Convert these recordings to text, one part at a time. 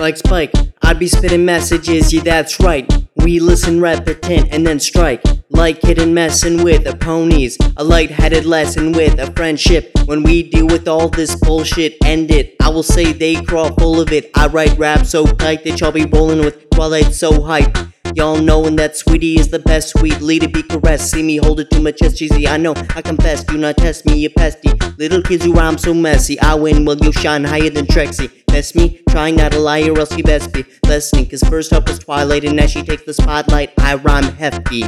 like Spike, I'd be spitting messages, yeah that's right. We listen, repetent, and then strike. Like hidden messing with the ponies, a light-headed lesson with a friendship. When we deal with all this bullshit, end it. I will say they crawl full of it. I write rap so tight that y'all be rolling with Twilight so hype. Y'all knowin' that Sweetie is the best sweet lead to be caressed. See me hold it to my chest, cheesy, I know, I confess. Do not test me, you pesty. Little kids who rhyme so messy. I win, well you shine higher than Trexie. That's me, trying not to lie or else you best be listening. Cause first up was Twilight and as she takes the spotlight, I rhyme hefty.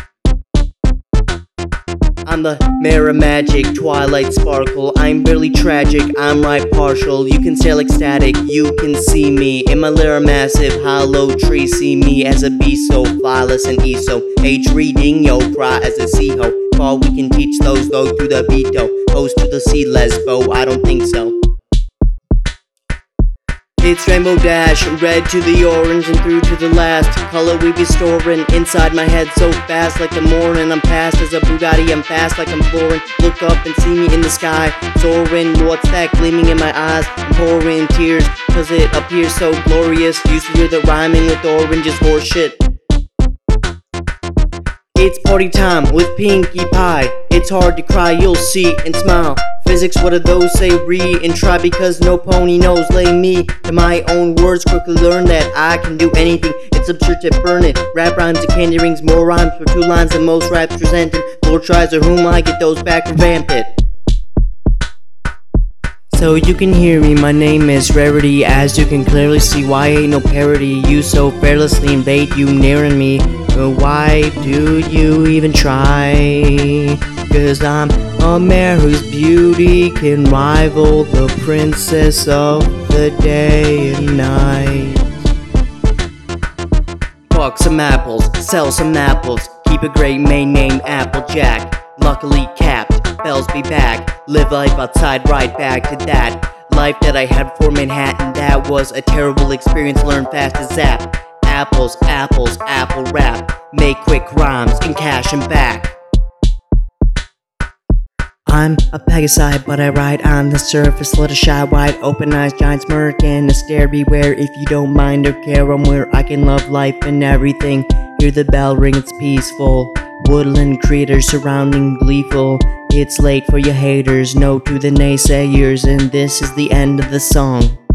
I'm the mirror magic, Twilight sparkle. I'm barely tragic, I'm right partial. You can stare like static, you can see me in my lyra massive hollow tree. See me as a beast so flawless and ESO. Age reading, yo, cry as a sea-ho. All we can teach those though through the veto. Host to the sea lesbo, I don't think so. It's Rainbow Dash, red to the orange and through to the last color we be storing inside my head so fast like the morning. I'm fast as a Bugatti, I'm fast like I'm flooring. Look up and see me in the sky, soaring. What's that gleaming in my eyes? I'm pouring tears, cause it appears so glorious. Used to hear the rhyming with oranges horseshit. It's party time with Pinkie Pie. It's hard to cry, you'll see, and smile. Physics, what do those say? Read and try because no pony knows. Lay me to my own words, quickly learn that I can do anything. It's absurd to burn it. Rap rhymes to candy rings, more rhymes for 2 lines than most raps presented. Lord tries or whom I get those back and vamp it. So you can hear me, my name is Rarity. As you can clearly see, why ain't no parody? You so fearlessly invade you nearing me. But why do you even try? Cause I'm a mare whose beauty can rival the princess of the day and night. Fuck some apples, sell some apples. Keep a great maid named Applejack. Luckily capped, bells be back. Live life outside, right back to that life that I had for Manhattan. That was a terrible experience, learn fast as zap. Apples, apples, apple rap. Make quick rhymes and cash 'em back. I'm a Pegasi, but I ride on the surface. Let a shy, wide open eyes, giant smirk and a stare. Beware if you don't mind or care. I'm where I can love life and everything. Hear the bell ring, it's peaceful. Woodland creatures surrounding gleeful. It's late for you haters, no to the naysayers, and this is the end of the song.